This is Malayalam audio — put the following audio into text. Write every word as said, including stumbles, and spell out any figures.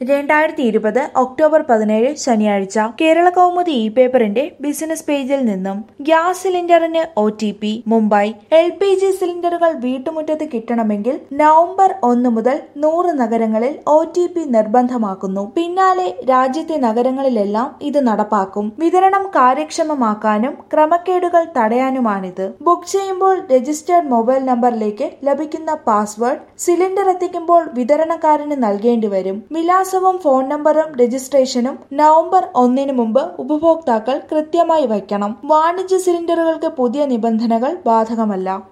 രണ്ടായിരത്തി ഇരുപത് ഒക്ടോബർ പതിനേഴ് ശനിയാഴ്ച കേരള കൗമുദി ഇ പേപ്പറിന്റെ ബിസിനസ് പേജിൽ നിന്നും ഗ്യാസ് സിലിണ്ടറിന് O T P Mumbai L P G സിലിണ്ടറുകൾ വീട്ടുമുറ്റത്ത് കിട്ടണമെങ്കിൽ നവംബർ ഒന്ന് മുതൽ നൂറ് നഗരങ്ങളിൽ ഒ ടി പി നിർബന്ധമാക്കുന്നു. പിന്നാലെ രാജ്യത്തെ നഗരങ്ങളിലെല്ലാം ഇത് നടപ്പാക്കും. വിതരണം കാര്യക്ഷമമാക്കാനും ക്രമക്കേടുകൾ തടയാനുമാണിത്. ബുക്ക് ചെയ്യുമ്പോൾ രജിസ്റ്റേർഡ് മൊബൈൽ നമ്പറിലേക്ക് ലഭിക്കുന്ന പാസ്വേഡ് സിലിണ്ടർ എത്തിക്കുമ്പോൾ വിതരണക്കാരന് നൽകേണ്ടി വരും. വിലാസവും ഫോൺ നമ്പറും രജിസ്ട്രേഷനും നവംബർ ഒന്നിന് മുമ്പ് ഉപഭോക്താക്കൾ കൃത്യമായി വയ്ക്കണം. വാണിജ്യ സിലിണ്ടറുകൾക്ക് പുതിയ നിബന്ധനകൾ ബാധകമല്ല.